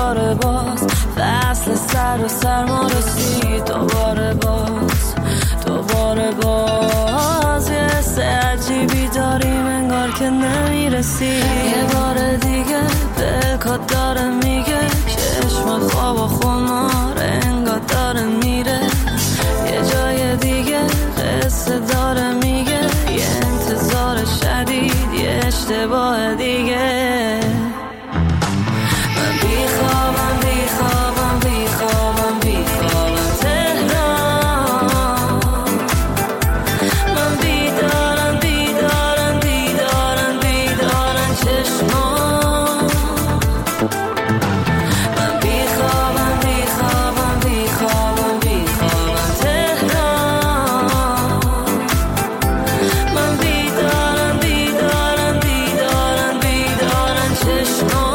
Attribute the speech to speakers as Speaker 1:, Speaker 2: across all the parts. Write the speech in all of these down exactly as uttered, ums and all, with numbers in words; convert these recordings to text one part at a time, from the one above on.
Speaker 1: دوباره باز فصل سر و سرما رسید دوباره باز دوباره باز یه حس عجیبی داریم انگار که نمیرسی یه بار دیگه دلکات داره میگه چشم خواب و خمار انگار داره میره یه جای دیگه قصه داره میگه یه انتظار شدید یه اشتباه دیگه من بیخوابم بیخوابم بیخوابم بیخوابم تهران من بیدارم بیدارم بیدارم بیدارم چشمان من بیخوابم بیخوابم بیخوابم بیخوابم تهران من بیدارم بیدارم بیدارم بیدارم چشمان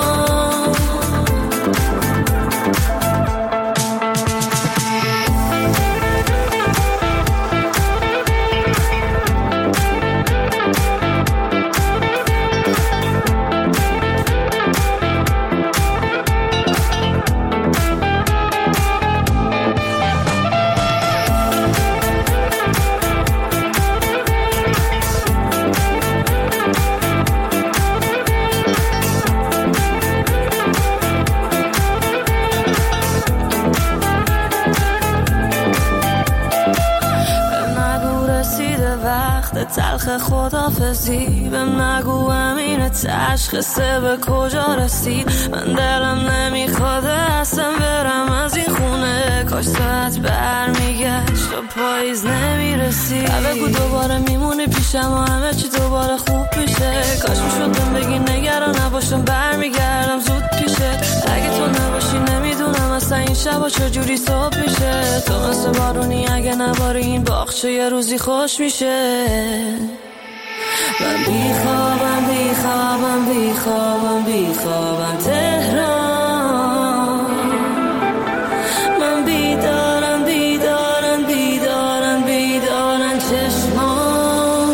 Speaker 1: تلخ خدافزی بهم نگو امین تشخیصه به کجا رسید من دلم نمیخواد اصلا برم از این خونه کاش ساعت برمیگشت و پاییز نمیرسید بگو دوباره میمونه پیشم و همه چی دوباره خوب میشه کاش میشد بهم بگی نگران نباشم برمیگردم زود پیشه اگه تو نباشی نمیدونم اصلا این شبا چجوری صبح میشه تو مثل بارونی اگه نباری این باغچه یه روزی خوش میشه من بیخوابم بیخوابم بیخوابم بیخوابم تهران من بیدارم بیدارم بیدارم بیدارم چشمان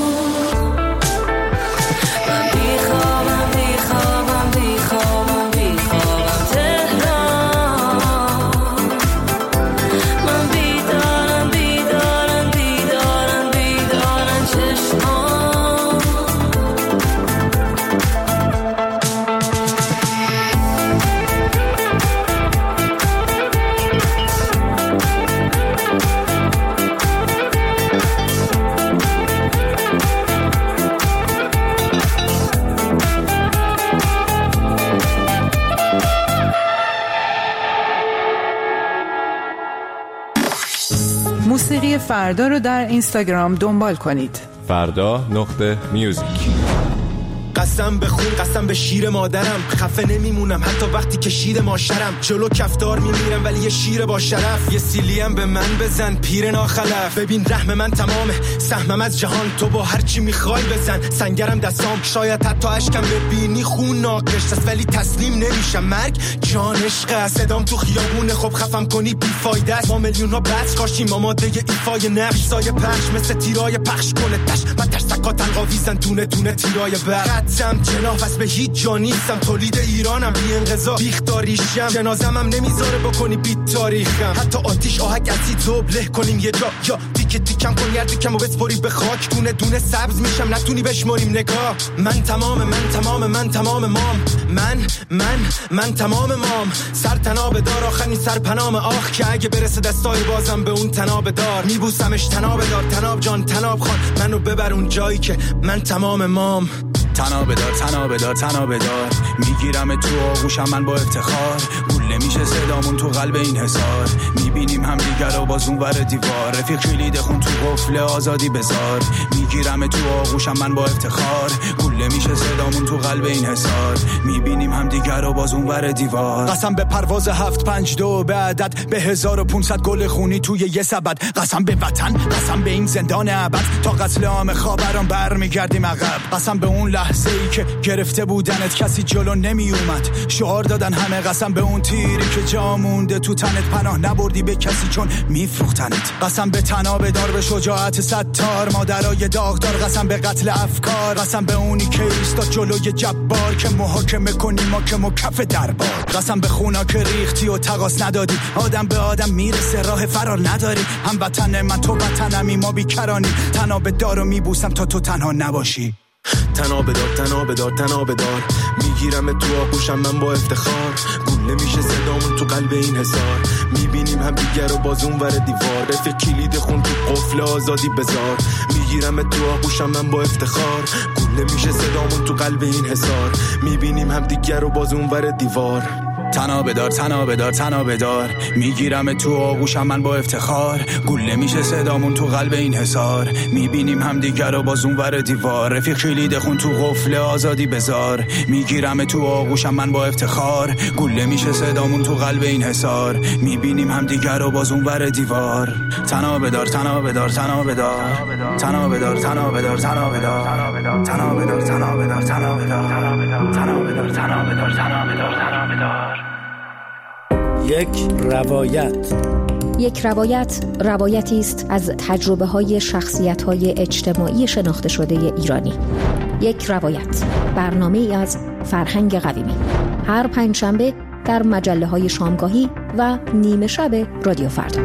Speaker 1: من بیخوابم بیخوابم بیخوابم بیخوابم تهران من بیدارم بیدارم بیدارم بیدارم چشمان
Speaker 2: موسیقی فردا رو در اینستاگرام دنبال کنید.
Speaker 3: فردا نقطه میوزیک.
Speaker 4: قسم به خون، قسم به شیر مادرم، خفه نمیمونم حتی وقتی که شیر ماشرم، جلو کفتار میمیرم ولی یه شیر با شرف، یه سیلیم به من بزن پیر ناخلف، ببین رحم من تمامه سهمم از جهان، تو با هر چی میخوای بزن سنگرم دستام، شاید حتی اشکم ببینی خون ناقش است ولی تسلیم نمیشم، مرگ جان عشق است، صدام تو خیابونه خب خفم کنی بیفایده است، ما میلیون ها بچ کاشیم آماده ایفای نقش، سایه پخش مثل تیرای پخش کنه تش، من ترسکا تنقاویزن دونه دونه تیرای برق، خطم جناف به هیچ جا نیستم، تولید ایرانم بی انقضا بیختاریشم، جنازم هم نمیذاره بکنی بیت تاریخم، حتی آتیش آهک اسید زوب له کنیم یه جا، یا تیکه تیکم کن گردیکم و بسپری به خاک، دونه دونه سبز میشم نتونی بشماریم نگاه، من تمام من تمام من تمام مام، من من من تمام مام، سر تناب دار آخرین سر پنام آخ، که اگه برسه دستای بازم به اون تناب دار، میبوسمش تناب دار تناب جان تناب خان، منو ببر اون جایی که من تمام مام،
Speaker 5: تناب دار تناب دار تناب دار، میگیرم تو آغوشم من با افتخار، گول میشه صدامون تو قلب این حصار، میبینیم هم دیگر رو باز اون ور دیوار، رفیق کلید خون تو قفل آزادی بذار، میگیرم تو آغوشم من با افتخار، گول میشه صدامون تو قلب این حصار، میبینیم هم دیگر رو باز اون ور دیوار، قسم به پرواز هفت پنج دو به عدد، به هزار و پونصد گل خونی توی یه سبد، قسم به وطن قسم به این زندان ابد، تا قتل عام خاوران برمیگردیم عقب، قسم به اون لحظه ای که گرفته بودنت کسی جلو نمی اومد، شعار دادن همه قسم به اون تیر شیری که جا مونده تو تنت، پناه نبردی به کسی چون میفروختنت. قسم به تناب دار، به شجاعت ستار، مادرای داغدار، قسم به قتل افکار، قسم به اونی که ایستاد جلوی جبار که محاکمه کنی ما که مکف دربار. قسم به خونا که ریختی و تقاس ندادی، آدم به آدم میرسه راه فرار نداری. هم وطن من تو وطنمی، ما بیکرانی، تناب دار و میبوسم تا تو تنها نباشی.
Speaker 4: تناب دار تناب دار تناب دار، میگیرم تو آغوشم من با افتخار. گول نمیشه صدامون تو قلب این حصار، میبینیم هم دیگر رو باز اون ور دیوار. رفیق کلید خون تو قفل آزادی بذار، میگیرم تو آغوشم من با افتخار. گول نمیشه صدامون تو قلب این حصار، میبینیم هم دیگر رو باز اون ور دیوار.
Speaker 5: تناب دار تناب دار تناب دار، میگیرم تو آغوشم من با افتخار. گول نمیشه صدامون تو قلب این حصار، میبینیم هم دیگر رو باز اون ور دیوار. رفیق کلید خون تو قفل آزادی بذار، میگیرم تو آغوشم من با افتخار. گول نمیشه صدامون تو قلب این حصار، میبینیم هم دیگر رو باز اون ور دیوار. تناب دار تناب دار تناب دار تناب دار تناب دار تناب دار تناب دار تناب دار تناب دار تناب دار تناب دار تناب دار.
Speaker 6: یک روایت.
Speaker 7: یک روایت روایتی است از تجربه های شخصیت های اجتماعی شناخته شده ایرانی. یک روایت، برنامه ای از فرهنگ قویمی، هر پنجشنبه در مجله های شامگاهی و نیمه شب رادیو فردا.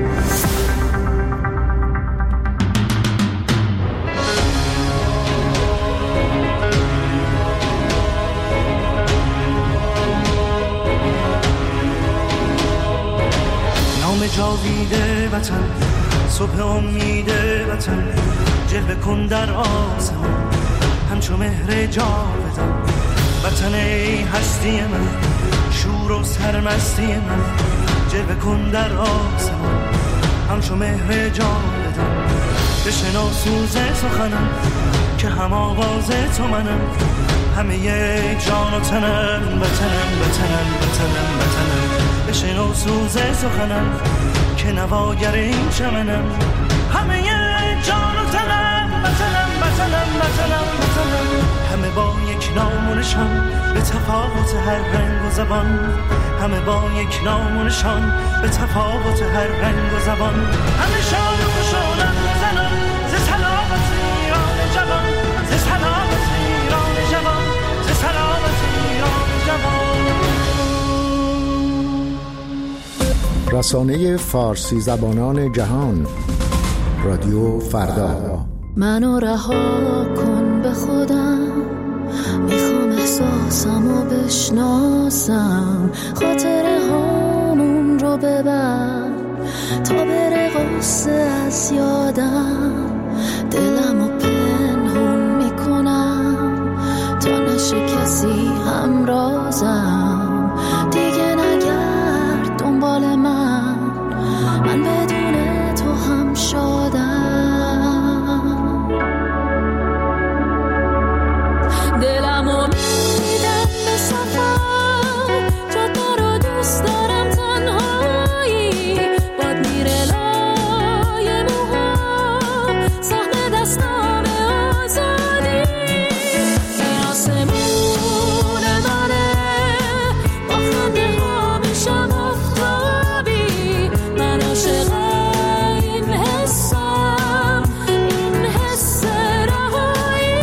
Speaker 8: جاویده وطن، صبح امید وطن، جلوه کن در آسمان همچو مهر جاودان. وطن ای هستی من، شور و سرمستی من، جلوه کن در آسمان همچو مهر جاودان. بشنو سوز سخنم که هم آواز تو منم، همه یک جان و تنم، وطنم وطنم وطنم وطنم. بشنو سوز سخنم که نواگر این چمنم، همه یک جان و تنم، وطنم وطنم وطنم وطنم. همه با یک نام و نشان، به تفاوت هر رنگ و زبان، همه با یک نام و نشان، به تفاوت هر رنگ و زبان. همه شاد و خوشحالم زنان، ز سلامت ایران جوان، ز سلامت ایران جوان، ز سلامت ایران جوان.
Speaker 6: رسانه فارسی زبانان جهان، رادیو فردا.
Speaker 1: منو رها کن به خودم، میخوام احساسمو بشناسم، خاطره هامون رو ببر تا بره غصه از یادم. دلمو پنهون میکنم تا نشه کسی همرازم. دیگه نگرد دنبال من، من بدون تو هم شادم. دلمو میدم به سفر، جاده رو دوست دارم تنهایی، باد میره لای موهام، سهم دستام آزادی. این آسمون منه، با خنده ها میشم آفتابی. من عاشق این حسم، این حس رهایی.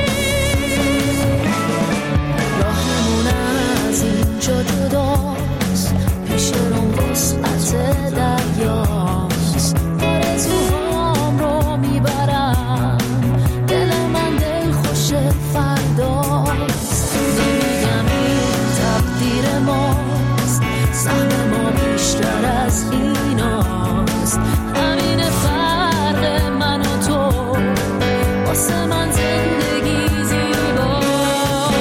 Speaker 1: راهمون از اینجا جداست، پیش روم وسعت دریاست. آرزوهام رو میبرم، دل من دل خوش فرداست. نمیگم این تقدیر ماست، سهم ما بیشتر از ایناست. همین فرق من و تو، واسه من زندگی زیباست.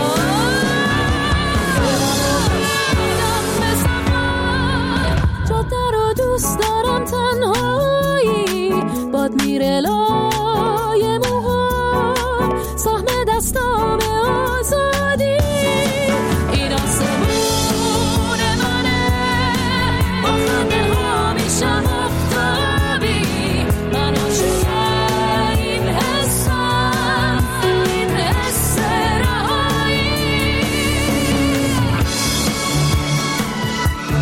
Speaker 1: میدم به سفر، جاده رو دوست دارم تنهایی، باد میره لای موهام، سهم دستام آزادی. این آسمون منه، با خنده ها میشم آفتابی. من عاشق این حسم، این حس رهایی.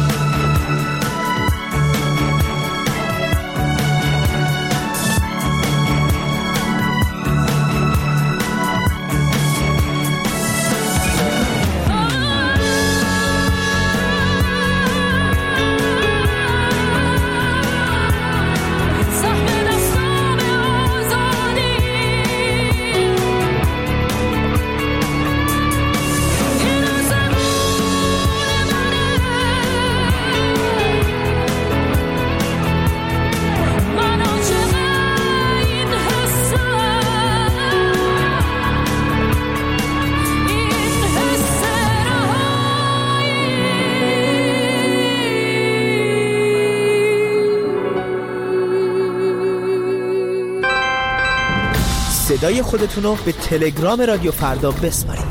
Speaker 9: صدای خودتون رو به تلگرام رادیو فردا بسپارید.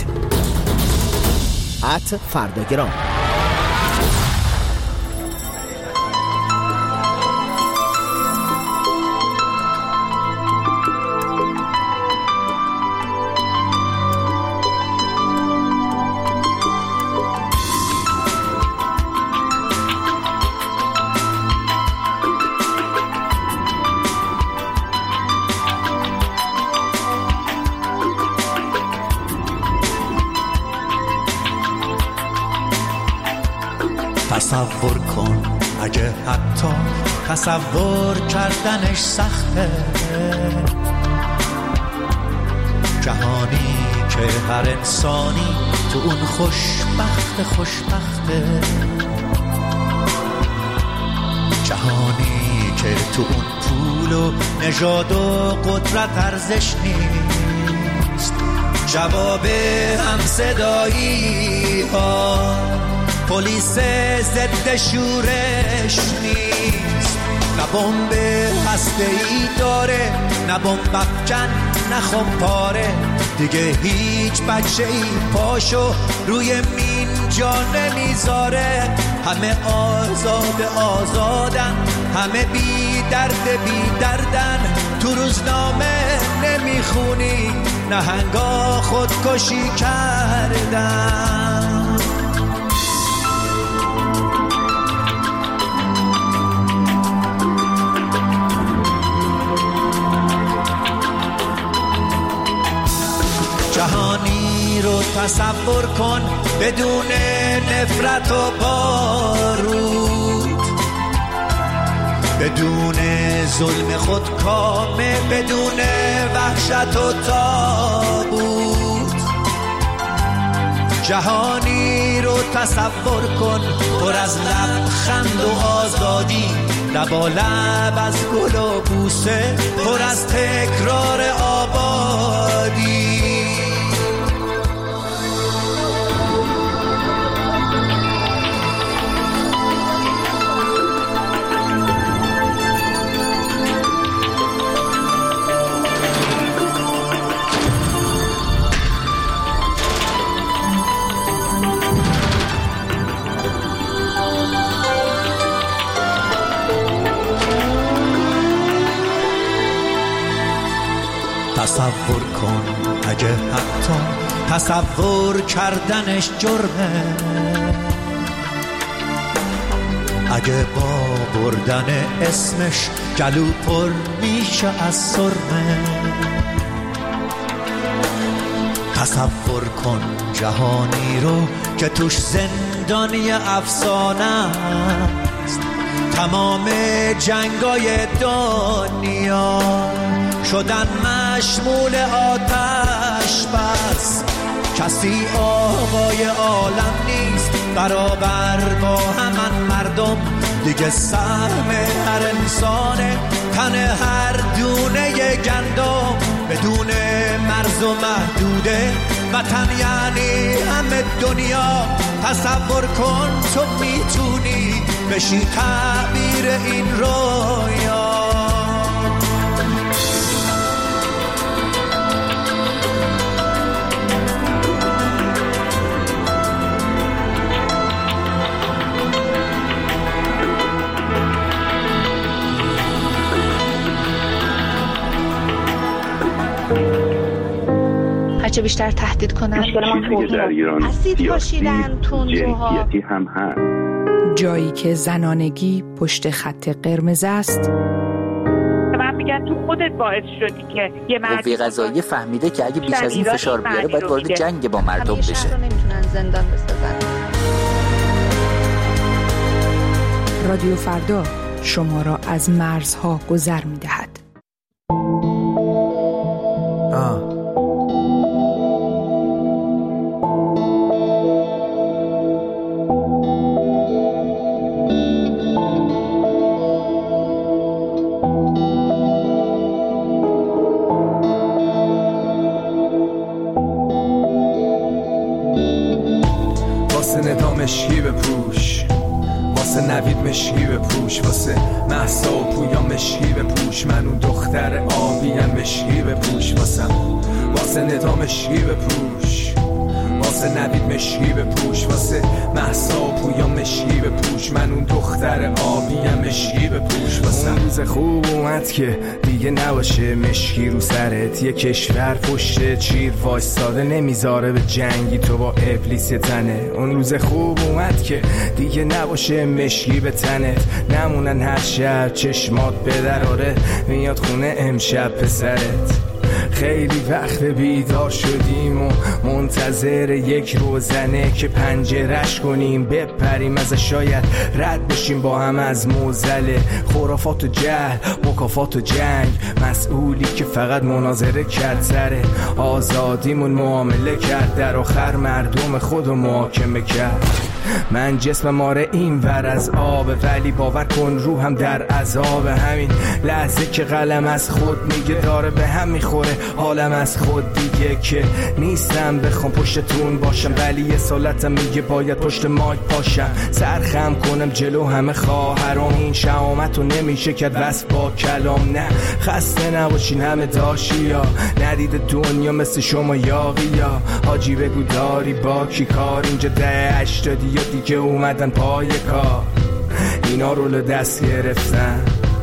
Speaker 9: ات فرداگرام.
Speaker 10: تصور کن اگه حتی تصور کردنش سخته، جهانی که هر انسانی تو اون خوشبخت خوشبخته، جهانی که تو اون پول و نژاد و قدرت ارزش نیست، جواب همصدایی ها پلیس ضد شورش نیست، نه بمب هسته‌ای داره، نه بمب افکن، نه خمپاره، دیگه هیچ بچه‌ای پاشو روی مین جا نمیذاره، همه آزاد آزادن، همه بی درد بی دردن، تو روزنامه نمیخونی نهنگا خودکشی کردن. جهانی رو تصور کن بدون نفرت و بارود، بدون ظلم خودکامه، بدون وحشت و تابوت. جهانی رو تصور کن پر از لبخند و آزادی، لبا لب از گل و بوسه، پر از تکرار آبادی. تصور کن اگه حتی تصور کردنش جرمه، اگه با بردن اسمش گلو پر میشه از سرمه. تصور کن جهانی رو که توش زندانی افسانه است، تمام جنگای دنیا شدن مشمول آتش بس، کسی آقای عالم نیست برابر با همان مردم، دیگه سهم هر انسانه تن هر دونه گندم، بدون مرز و محدوده وطن یعنی همه دنیا. تصور کن تو میتونی بشی تعبیر این رویا.
Speaker 11: هرچه بیشتر تهدید کنن اسید پاشیدن تندروها
Speaker 12: هم هست.
Speaker 2: جایی که زنانگی پشت خط قرمز است،
Speaker 13: من میگن تو خودت باعث شدی که یه مرد
Speaker 14: قوه قضاییه فهمیده که اگه بیش از این فشار بیاره باید وارد جنگ با مردم بشه.
Speaker 11: همیشه رو نمیتونن زندان بسازن.
Speaker 2: رادیو فردا شما را از مرزها گذر میدهد.
Speaker 9: آه
Speaker 12: واسه نوید مشکی به پوش، واسه مهسا و پویا مشکی به پوش، من اون دختر آبیم مشکی به پوش، واسه واسه ندا مشکی به پوش، واسه نوید مشکی به پوش، واسه مهسا و پویا مشکی به پوش، من اون دختر آبیم مشکی به پوش، واسه اون روز خوب اومد که دیگه نباشه مشکی رو سرت، یه کشور پشت چیر وایستاده نمیذاره به جنگی تو با ابلیس تنه. اون روز خوب اومد که دیگه نباشه مشکی به تنت، نمونن هر شب چشمات به دراره میاد خونه امشب پسرت. خیلی وقت بیدار شدیم و منتظر یک روزنه که پنجرش کنیم بپریم ازش، شاید رد بشیم با هم از موزله خرافات و جهل، مکافات و جنگ، مسئولی که فقط مناظره کرد سر آزادیمون معامله کرد، در آخر مردم خودو محاکمه کرد. من جسمم آره این ور از آبه، ولی باور کن روحم در عذاب. همین لحظه که قلم از خود میگه داره به هم میخوره حالم از خود دیگه، که نیستم بخوام پشتتون باشم ولی یه سالتم میگه باید پشت مایک پاشم، سرخم کنم جلو همه خواهرام. این شهامت رو نمیشه کرد وصف با کلام. نه خسته نباشین همه داشی ها، ندید دنیا مثل شما یاقی یا حاجی بگو داری با کی کار، اینجا ده اشتادی یا دیگه اومدن پای کار، اینا رو دست گرفتن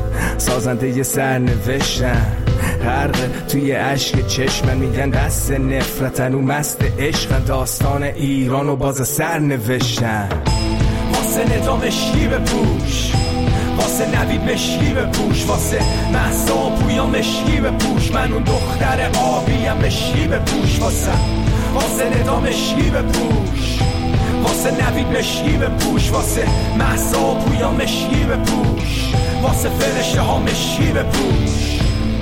Speaker 12: سازنده یه سر نوشتن، غرق توی عشق چشمن میگن دست نفرتن و مست عشق، داستان ایران و باز سر نوشتن. واسه ندا مشکی به پوش، واسه نوید مشکی به پوش، واسه مهسا و پویا مشکی به پوش، من اون دختر آبیم مشکی به پوش، واسه واسه ندا مشکی به پوش، واسه نوید مشکی به پوش، واسه مهسا و پویا مشکی به پوش، واسه فرشته ها مشکی به پوش.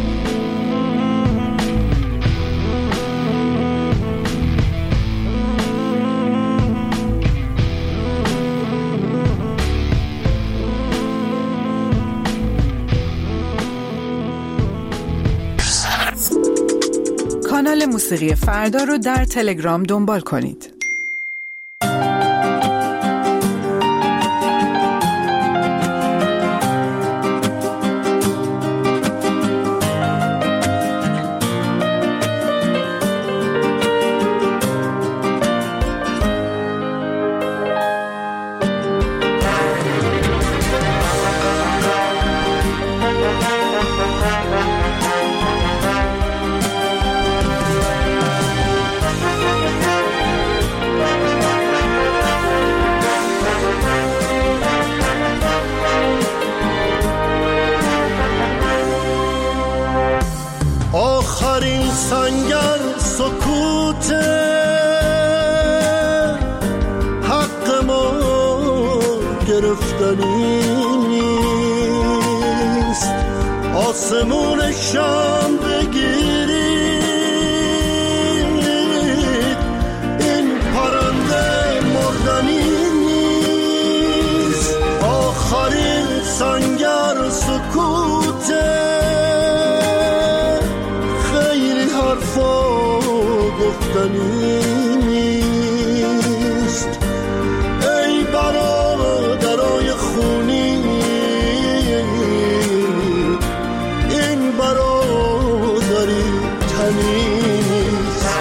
Speaker 2: کانال موسیقی فردا رو در تلگرام دنبال کنید.
Speaker 15: آخرین سنگر سکوت حق ما گرفتنی نیست، آسمون شام بگیرید این پرنده مردنی نیست. آخرین سنگر سکوت حرفا گفتنی نیست. ای برادرای خونی این برادری تنی نیست.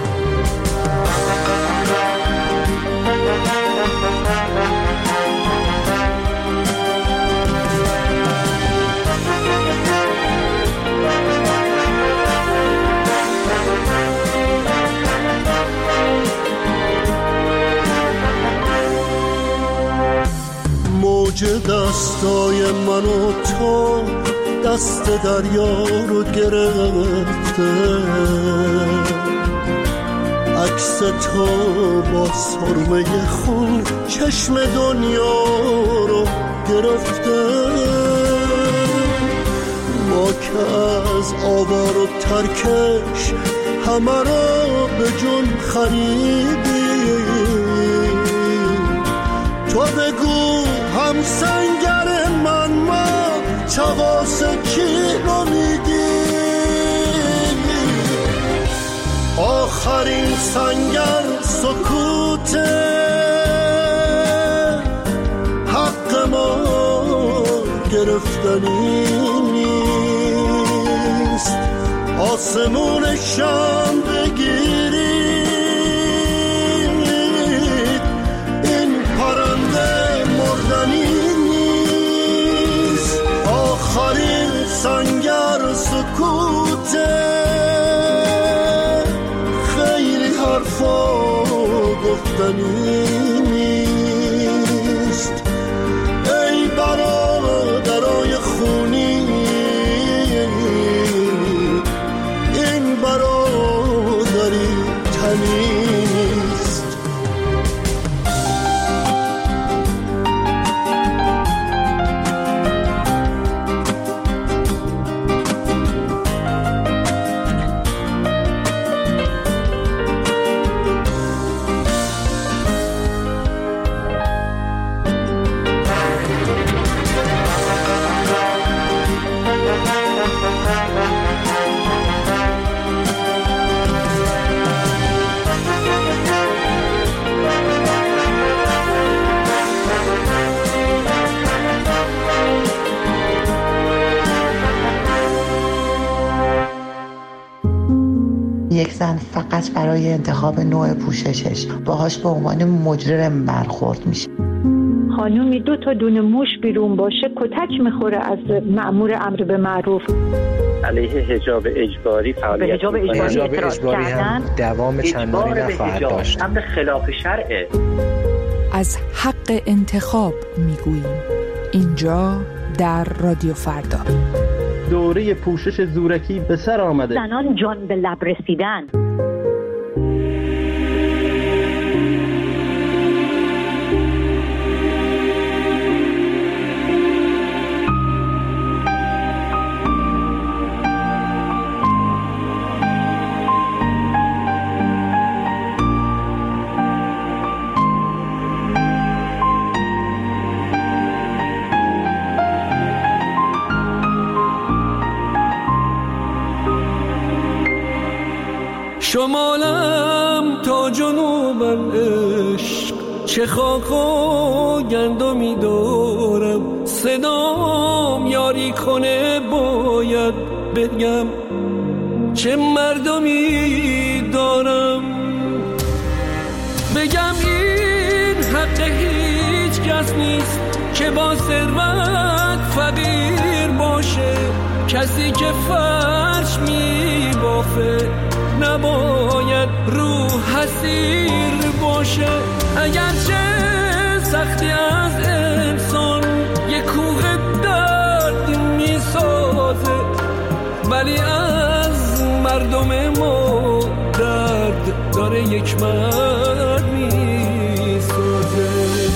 Speaker 15: موج دستای منو تو دست دریا رو گرفته، عکس تو با سرمه خون چشم دنیا رو گرفته. ما که از آوار و ترکش همه رو به جون خریدیم، تو بگو هم سنگر من ما چواس کی رو میدی. آخرین سنگر سکوت حق گرفتنی نیست. آسمونشم بگیرید این پرنده مردنی نیست. آخرین سنگر سکوته، خیلی حرفا گفتنی نیست. ای برادرای خونی این برادری تنیست.
Speaker 16: یک زن فقط برای انتخاب نوع پوششش باهاش به عنوان مجرم برخورد میشه.
Speaker 17: خانومی دو تا دونه موش بیرون باشه کتک میخوره از مأمور امر به معروف.
Speaker 18: علیه حجاب اجباری فعالیت
Speaker 19: حجاب اجباری, حجاب اجباری هم دوام چندانی نخواهد داشت.
Speaker 18: امر خلاف شرعه.
Speaker 2: از حق انتخاب میگوییم اینجا در رادیو فردا.
Speaker 20: دوره پوشش زورکی به سر آمده.
Speaker 17: زنان جان به لب رسیدن.
Speaker 21: شمالم تا جنوبم عشق، چه خاک و گندمی دارم. صدام یاری کنه باید بگم چه مردمی دارم. بگم این حق هیچ کس نیست که با ثروت فقیر باشه. کسی که فرش می بافه نباید رو حسیر باشه. اگرچه سختی از انسان یک کوه درد می سازه، ولی از مردم ما درد داره یک مرد می سازه.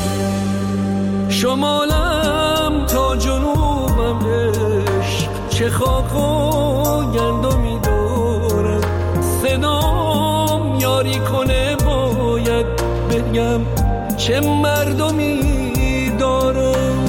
Speaker 21: شمالم تا جنوبم عشق، چه خاک و گندمی دارم. صدام یاری کنه باید بگم چه مردمی دارم.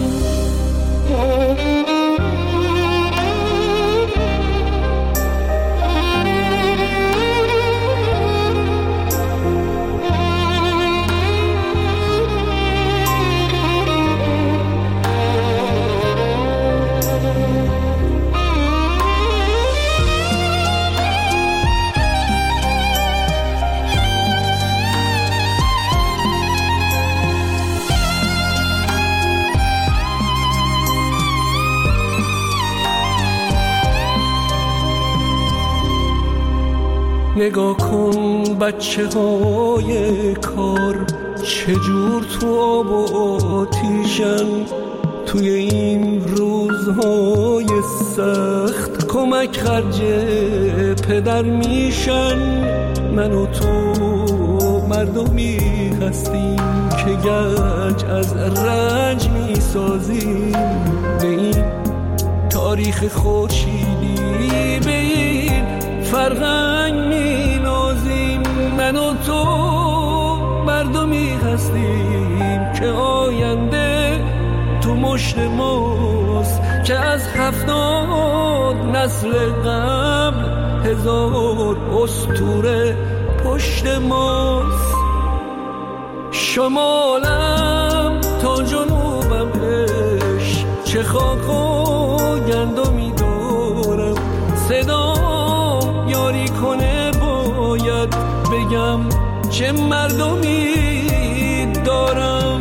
Speaker 21: نگاه کن بچه های کار چجور تو آب و آتیشن. توی این روزهای سخت کمک خرج پدر میشن. من و تو مردمی هستیم که گنج از رنج میسازیم. به این تاریخ خورشیدی، به این فرهنگ می نازیم. من و تو مردمی هستیم که آینده تو مشت ماست، که از هفتاد نسل قبل هزار اسطوره پشت ماست. شمالم تا جنوبم عشق، چه خاک و گندمی دارم، صدا یاری کنه باید بگم چه مردمی دارم.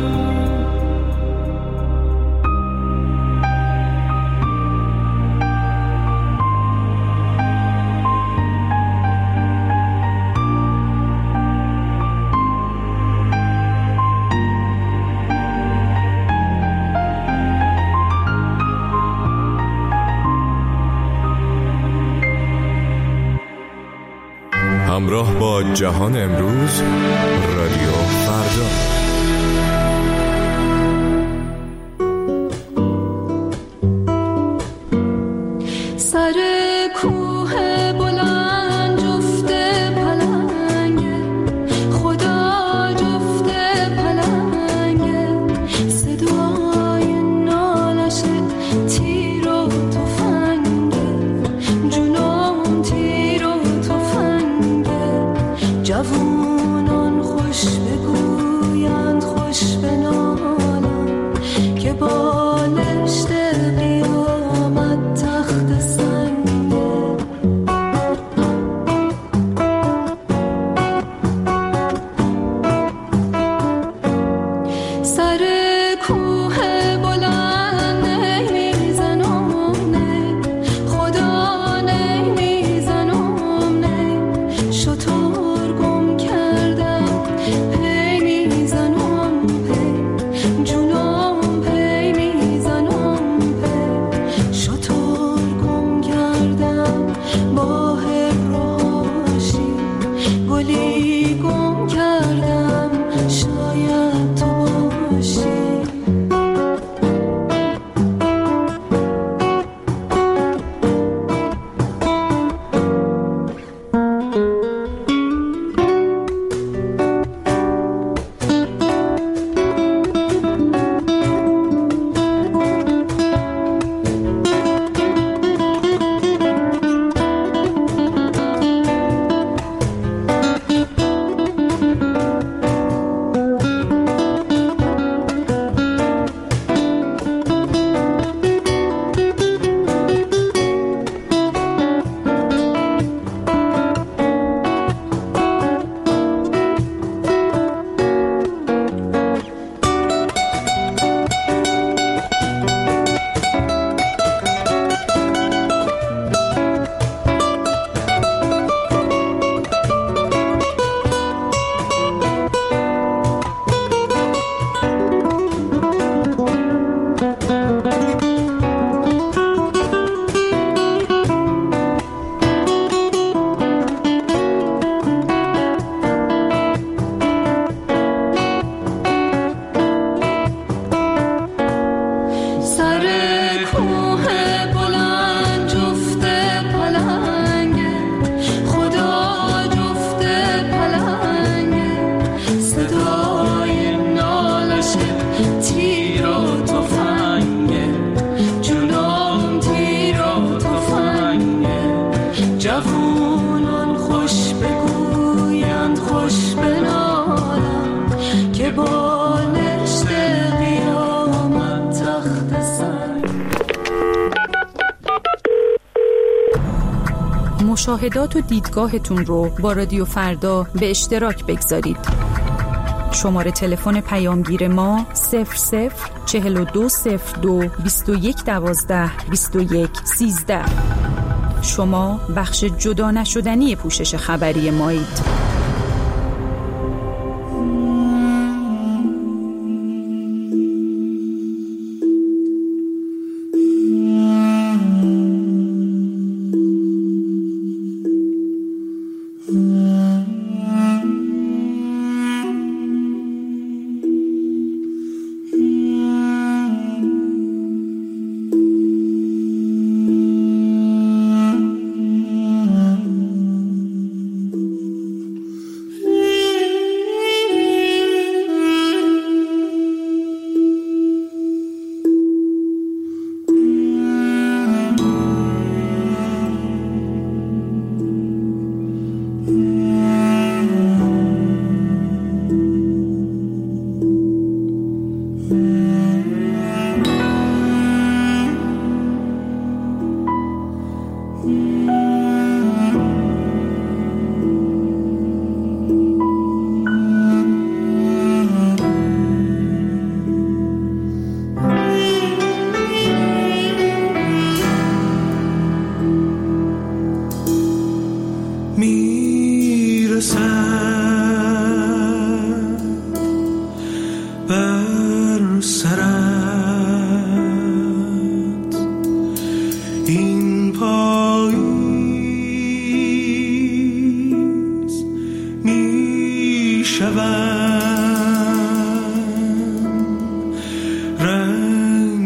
Speaker 3: همراه با جهان امروز، رادیو فردا.
Speaker 1: سر کوه بلند جفت پلنگه، خدا جفت پلنگه، صدای نالش تیر و تفنگه، جنون تیر و تفنگه، جوونان خوش بگویند خوش بنالن که بالشت قیامت تخت سنگه. سر کوه بلند نمیزنم نه، خدا نمیزنم نه، شطور گم کردم پی میزنم پی، جونم پی میزنم پی، شطور گم کردم با هرهاشی، گلی گم کردم شاید تو باشی. سر کوه بلند جفت پلنگه، خدا جفت پلنگه، صدای نالش تیر و تفنگه، جونم تیر و تفنگه، جوونان خوش بگویند خوش بنالن که بالشت قیامت تخت سنگ.
Speaker 2: مشاهدات و دیدگاهتون رو با رادیو فردا به اشتراک بگذارید. شماره تلفن پیامگیر ما صفر صفر چهل و دو صفر دو بیست و یک دوازده بیست و یک سیزده. شما بخش جدا نشدنی پوشش خبری مایید.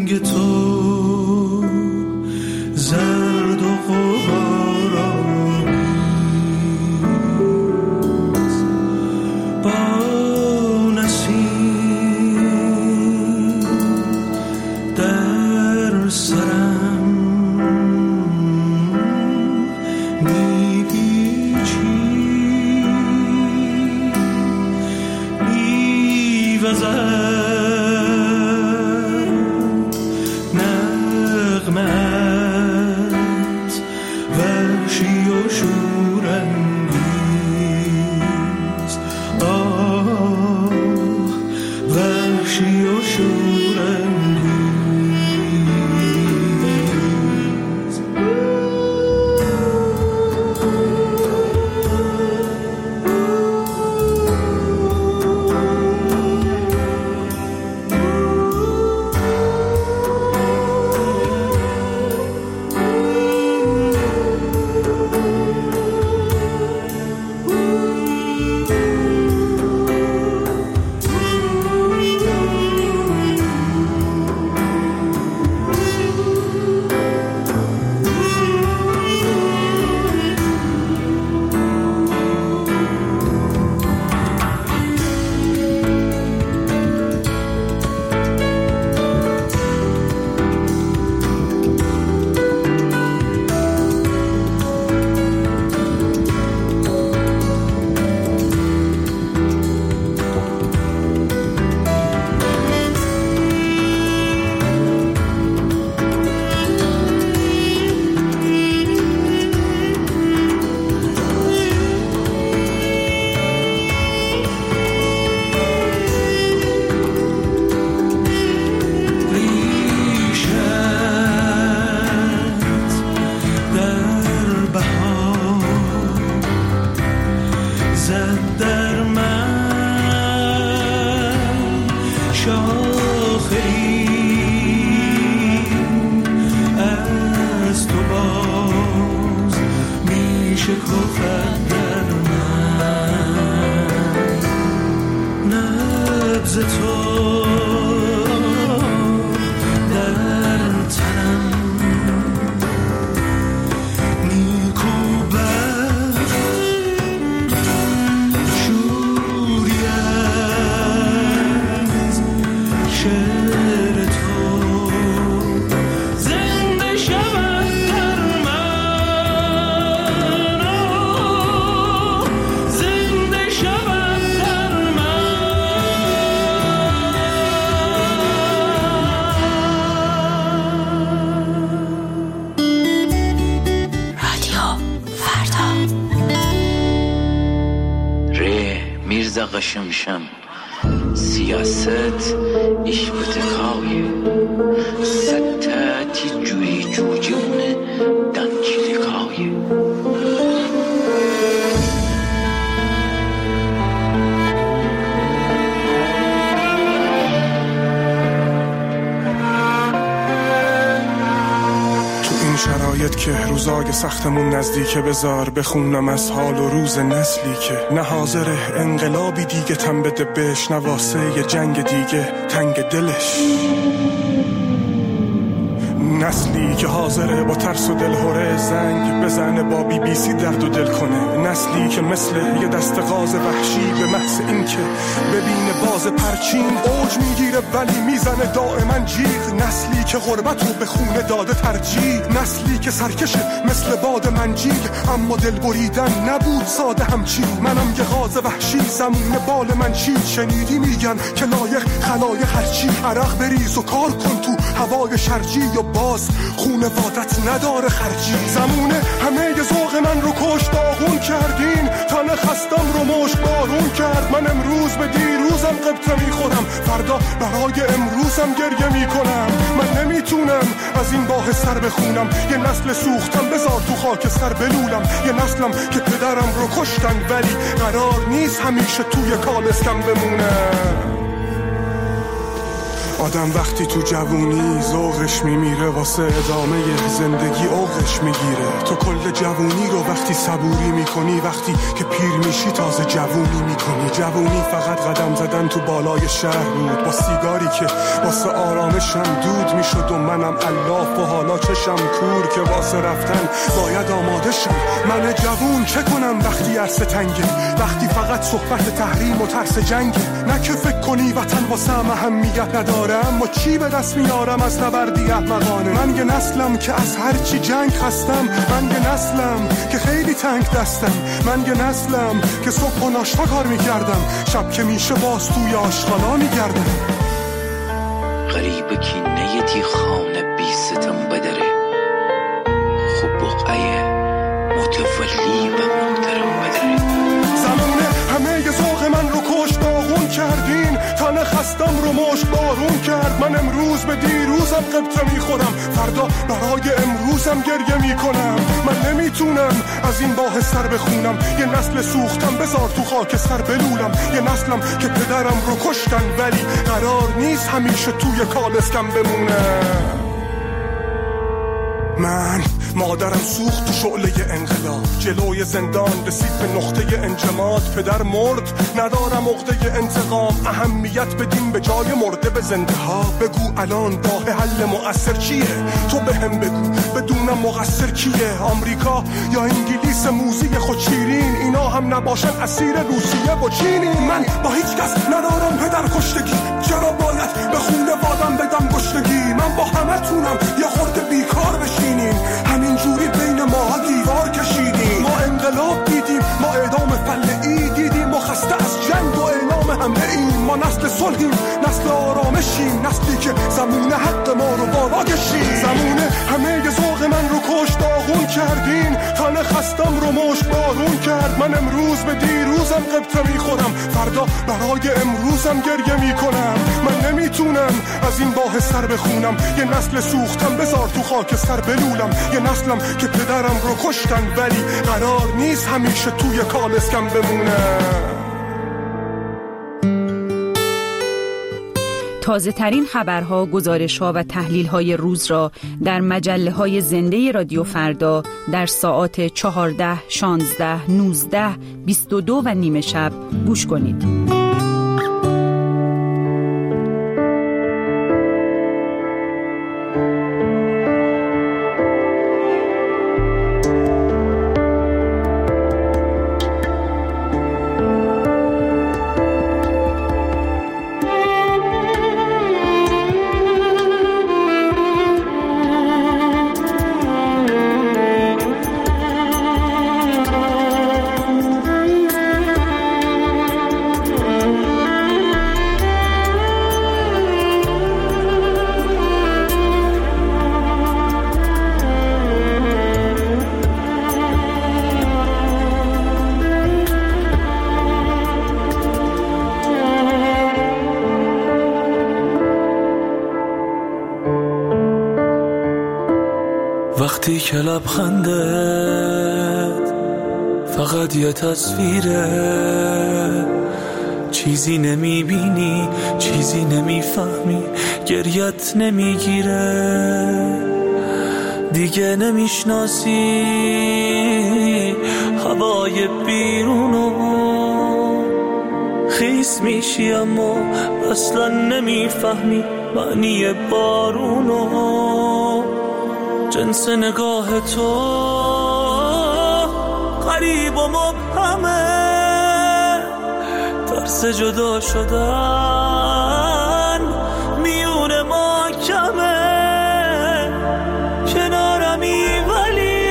Speaker 8: رنگ تو زرد و غبارآمیز با نسیم در سرم میپیچی میوزد نغمت وحشی و شورانگیز آه وحشی و شورانگیز
Speaker 4: قشمشم سیاست iş بتکای ستاتی جوری جوجونه دانکیلکای
Speaker 22: شرایط که روزای سختمون نزدیکه بذار بخونم از حال و روز نسلی که نه حاضره انقلابی دیگه تن بده بهش نه واسه یه جنگ دیگه تنگ دلش نسلی که حاضره با ترس و دلهوره زنگ بزنه با بی بی سی درد و دل کنه نسلی که مثل یه دست غاز وحشی به محض این که ببینه باز پرچین اوج میگیره ولی میزنه دائما جیغ نسلی که غربت رو به خونه داده ترجیح نسلی که سرکشه مثل باد منجیل اما دل بریدن نبود ساده همچین منم یه غاز وحشی زمون بال من چی شنیدی میگن که لایق خلایق هرچی عرق بریز و کار کن تو هوای شرجی و باز خونوادت نداره خرجی زمونه همه ی ذوق من رو کش داغون کردین تن خستم رو مشت بارون کرد من امروز به دیروزم قبطه میخورم فردا برای امروزم گریه میکنم من نمیتونم از این باه سر بخونم یه نسل سوختم بذار تو خاک سر بلولم یه نسلم که پدرم رو کشتن ولی قرار نیست همیشه توی کالسکم بمونم آدم وقتی تو جوونی ذوقش میمیره، واسه ادامه زندگی اوقش میگیره. تو کل جوونی رو وقتی صبوری میکنی، وقتی که پیر میشی تازه جوونی میکنی. جوونی فقط قدم زدن تو بالای شهر بود، با سیگاری که واسه آرامشم دود میشد و منم الاف و حالا چشم کور که واسه رفتن باید آماده شم. من جوون چه کنم وقتی عرصه تنگه، وقتی فقط صحبت تحریم و ترس جنگه. نه که فکر کنی وطن واسه هم اهمیت نداره، اما چی به دست میارم از نبردی احمقانه. من یه نسلم که از هرچی جنگ خستم، من یه نسلم که خیلی تنگ دستم، من یه نسلم که صبح و ناشتا کار میکردم، شب که میشه باز توی آشغالا میگردم.
Speaker 4: غریب کی نیتی خانه بی ستم بدره، خوب بقعه متولی و محترم بدره.
Speaker 22: زمونه همه ی ذوق من رو کشت داغون کردین، تن خستم رو مشت بارون کرد. من امروز به دیروزم قبطه میخورم، فردا برای امروزم گریه میکنم. من نمیتونم از این باه سر بخونم، یه نسل سوختم بذار تو خاک سر بلولم. یه نسلم که پدرم رو کشتن ولی قرار نیست همیشه توی کالسکم بمونم. من مادرم سوخت تو شعله انقلاب، جلوی زندان رسید به نقطه انجماد. پدر مرد ندارم عقده انتقام، اهمیت بدیم به جای مرده به زنده ها. بگو الان راه حل مؤثر چیه؟ تو به هم بگو بدونم مقصر کیه؟ آمریکا یا انگلیس موزی خود شیرین، اینا هم نباشن اسیر روسیه و چینی. من با هیچ کس ندارم پدر کشتگی، چرا باید به خونه وادم بدم گشتگی؟ من با همه تونم یه خورده بیکار بشینیم، همین جوری بین ما دیوار کشیدیم. ما انقلاب دیدیم، ما اعدام فلعی دیدیم، ما خسته از جنگ و اعلام حمله ایم. ما نسل صلحیم، نسل آرامشیم، نسلی که زمونه حق ما رو بالا کشید. زمونه همه ی ذوق من رو کشت داغون کردین، تن خستم رو مشت بارون کرد. من امروز به دیروزم قبطه میخورم، فردا برای امروزم گریه میکنم. من نمیتونم از این باه سر بخونم، یه نسل سوختم بذار تو خاک سر بلولم. یه نسلم که پدرم رو کشتن ولی قرار نیست همیشه توی کالسکم بمونم.
Speaker 2: تازه ترین خبرها، گزارش‌ها و تحلیل‌های روز را در مجله‌های زنده رادیو فردا در ساعات چهارده، شانزده، نوزده، بیست و دو و نیمه شب گوش کنید.
Speaker 5: وقتی که لبخندت فقط یه تصویره، چیزی نمیبینی، چیزی نمیفهمی، گریت نمیگیره، دیگه نمیشناسی هوای بیرونو، خیس میشی اما اصلا نمیفهمی معنی بارونو. جنس نگاه تو غریب و مبهمه، ترس جدا شدن میون ما کمه، کنارمی ولی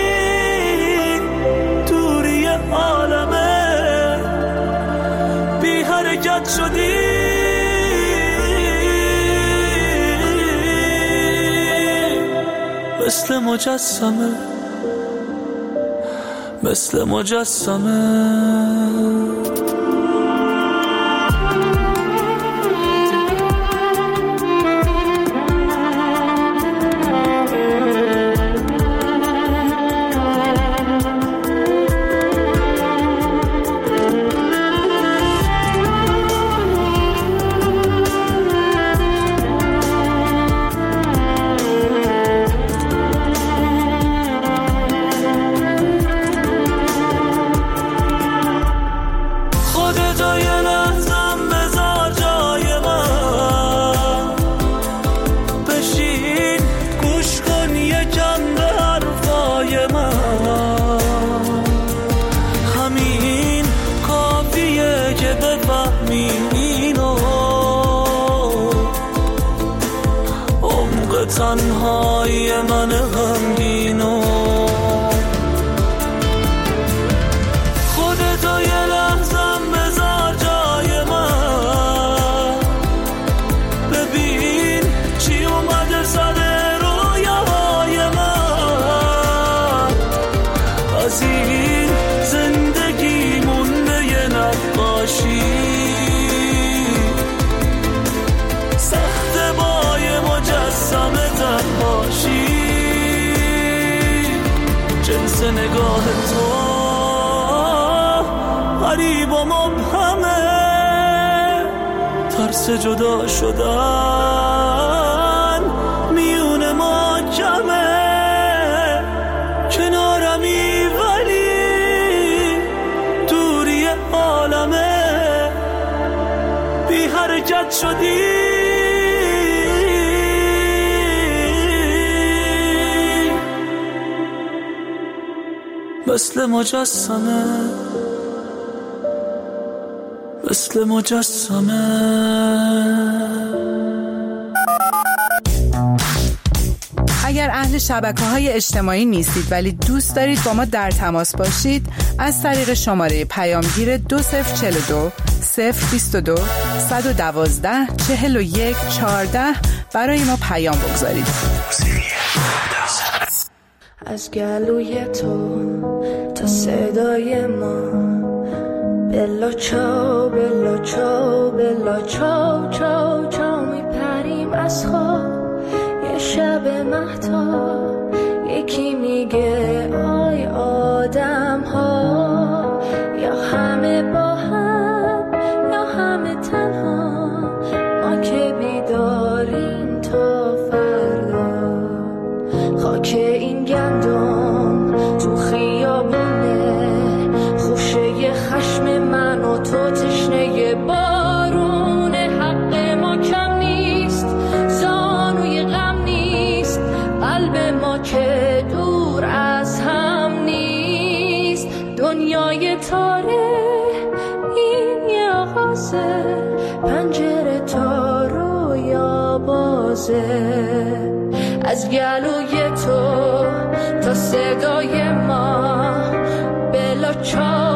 Speaker 5: دوری عالمه، بی حرکت شدی مثل مجسمه، مثل مجسمه. تنهایی من غمگینو خودتو یه لحظم بذار جای من ببین چی اومده سر رویاهای من از این زندگی مونده یه نقاشی سخت با یه مجسم تنهاشی جنس نگاه تو غریب و مبهمه ترس جدا شدن میون ما کمه کنارمی ولی دوری عالمه بی حرکت شدی مثل مجسمه مثل مجسمه.
Speaker 6: اگر اهل شبکه‌های اجتماعی نیستید ولی دوست دارید با ما در تماس باشید از طریق شماره پیامگیر دو صفر چهل و دو صفر بیست و دو صد و دوازده چهل و یک چهارده برای ما پیام بگذارید.
Speaker 1: از گلوی تو تا صدای ما بلا چاو بلا چاو بلا چاو چاو چاو میپریم از خواب یه شب مهتاب یکی میگه آی آدم ها یا همه با هم یا همه تنها ما که بیداریم تا فردا خاک این گندم تو خیابونه خوشه خشم من و تو تشنه بارون حق ما کم نیست زانوی غم نیست قلب ما که دور از هم نیست دنیای تاره این یه آغازه پنجره تا رویا بازه از گلوی تو تا صدای ما بلا چا